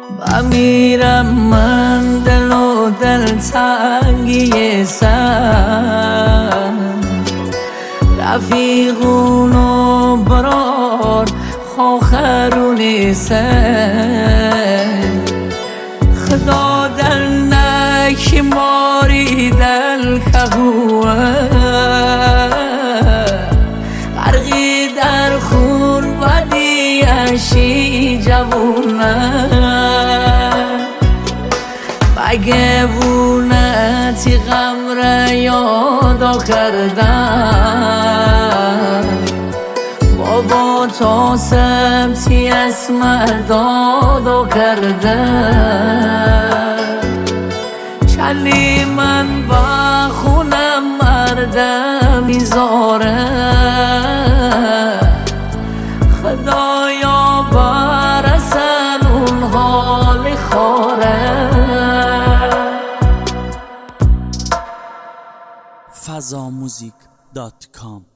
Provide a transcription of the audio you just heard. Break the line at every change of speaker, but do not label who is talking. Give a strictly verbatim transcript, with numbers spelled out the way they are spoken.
بمیرم من دل و دل تنگی سر رفیقون و برار خوخرونی سر خدا دل نکی ماری دل کهوه غرقی در خون و دیشی جوونه بگوونتی غم را یادا کردن بابا تا سبتی اسم دادا کردن چلی من با خونم مرده میذاره خدایا برسن اون حال خوره
فضاموزیک دات کام